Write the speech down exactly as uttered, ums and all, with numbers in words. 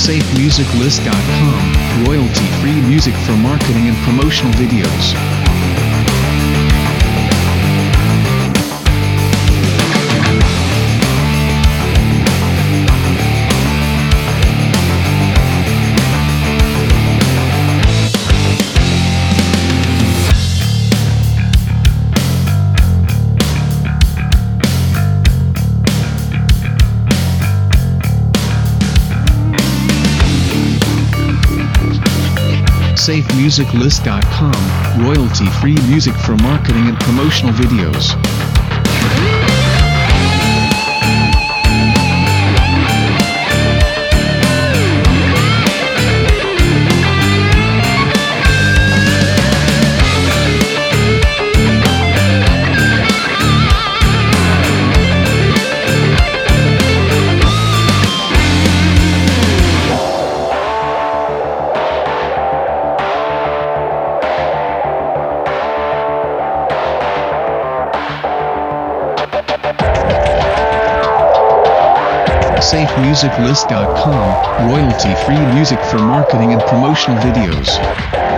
safe music list dot com, royalty-free music for marketing and promotional videos. safe music list dot com, royalty-free music for marketing and promotional videos. safe music list dot com, royalty-free music for marketing and promotional videos.